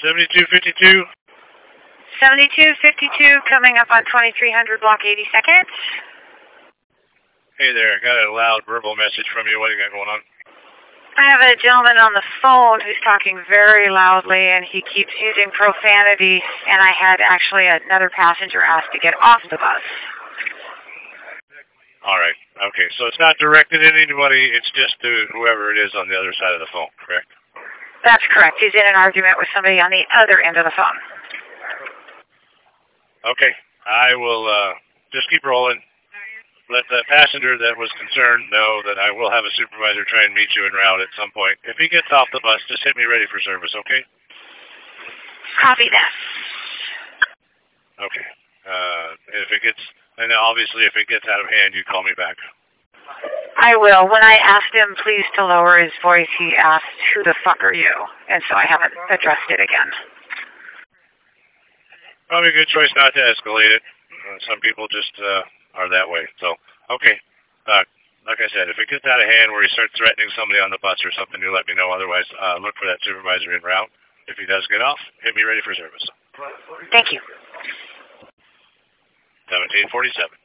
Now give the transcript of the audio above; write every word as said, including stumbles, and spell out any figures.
seventy-two fifty-two. seventy-two fifty-two coming up on twenty-three hundred block eighty-second. Hey there, I got a loud verbal message from you. What do you got going on? I have a gentleman on the phone who's talking very loudly, and he keeps using profanity, and I had actually another passenger ask to get off the bus. All right. Okay, so it's not directed at anybody. It's just to whoever it is on the other side of the phone, correct? That's correct. He's in an argument with somebody on the other end of the phone. Okay. I will uh, just keep rolling. Let the passenger that was concerned know that I will have a supervisor try and meet you en route at some point. If he gets off the bus, just hit me ready for service, okay? Copy that. Okay. Uh, if it gets, and obviously if it gets out of hand, you call me back. I will. When I asked him please to lower his voice, he asked, who the fuck are you? And so I haven't addressed it again. Probably a good choice not to escalate it. Uh, some people just uh, are that way. So, okay. Uh, like I said, if it gets out of hand where he starts threatening somebody on the bus or something, you let me know. Otherwise, uh, look for that supervisor en route. If he does get off, hit me ready for service. Thank you. seventeen forty-seven.